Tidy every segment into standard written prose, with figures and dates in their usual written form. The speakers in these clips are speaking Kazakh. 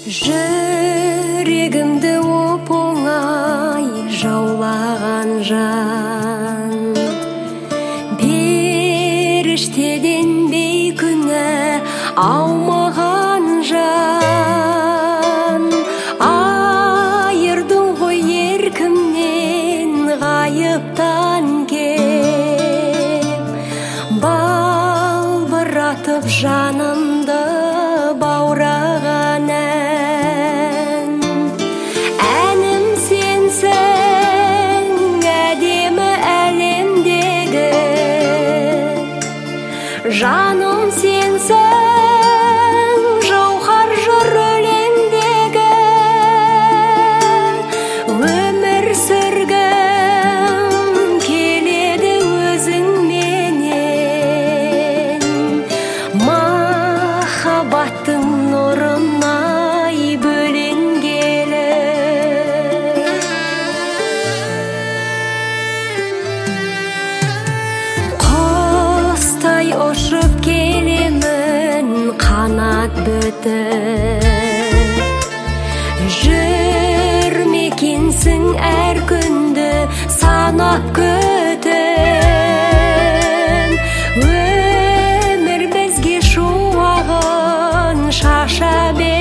Жүрегімді оп-оңай жаулаған жан, періштеден бейкүнә аумаған жан. Айырдың ғой еркімнен ғайыптан кеп, балбыратып жанымды баураған ән. Әнім сенсің, әдемі әлемдегі, жаным сенсің, жауһар жыр өлеңдегі. Өмір сүргім келеді өзіңменен, махаббаттың нұрынай бөленгелі. Құстай ұшып келемін қанат бітіп, жүрмекенсің әр күнді санап күтіп. Өмір бізге шуағын шаша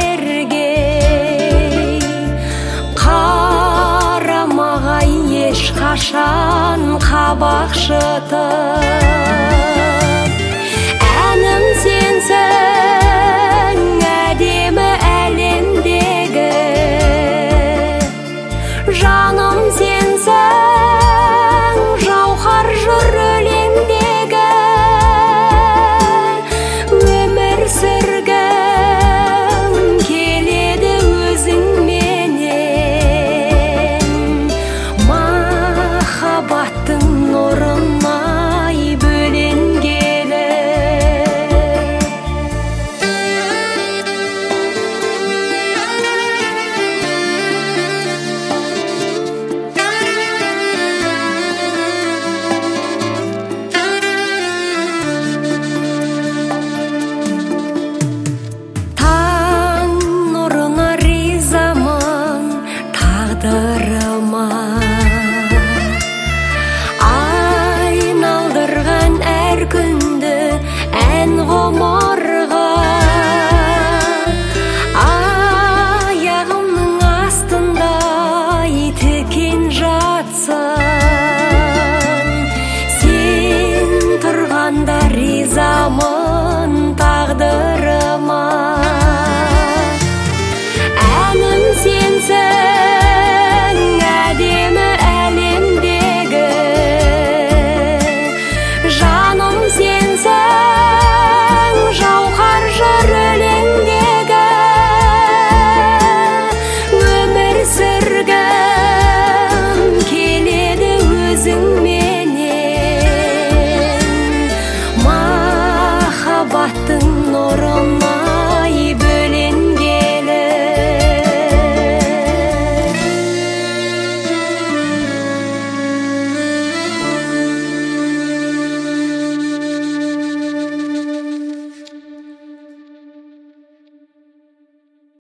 бергей, қарамағай ешқашан қабақ шытып.